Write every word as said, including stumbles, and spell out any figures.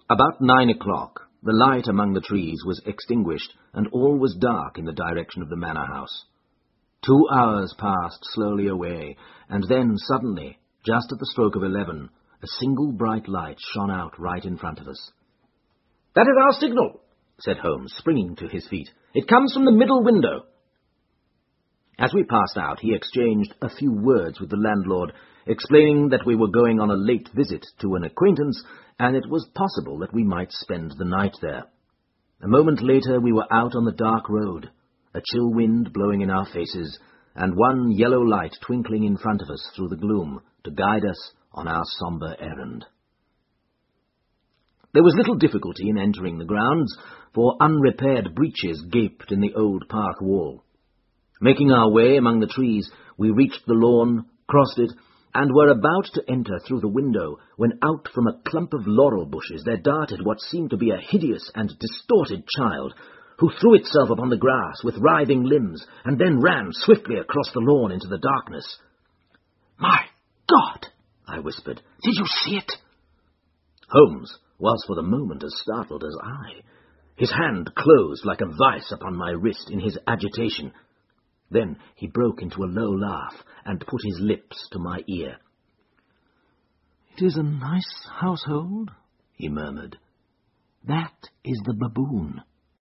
About nine o'clock, the light among the trees was extinguished, and all was dark in the direction of the manor house. Two hours passed slowly away, and then, suddenly, just at the stroke of eleven, a single bright light shone out right in front of us. "That is our signal," said Holmes, springing to his feet. "It comes from the middle window." As we passed out, he exchanged a few words with the landlord, explaining that we were going on a late visit to an acquaintance, and it was possible that we might spend the night there. A moment later we were out on the dark road, a chill wind blowing in our faces, and one yellow light twinkling in front of us through the gloom to guide us on our sombre errand. There was little difficulty in entering the grounds, for unrepaired breaches gaped in the old park wall. Making our way among the trees, we reached the lawn, crossed it, and were about to enter through the window, when out from a clump of laurel bushes there darted what seemed to be a hideous and distorted child, who threw itself upon the grass with writhing limbs, and then ran swiftly across the lawn into the darkness. "My God!" I whispered. "Did you see it?" Holmes was for the moment as startled as I. His hand closed like a vice upon my wrist in his agitation. Then he broke into a low laugh and put his lips to my ear. "It is a nice household," he murmured. "That is the baboon.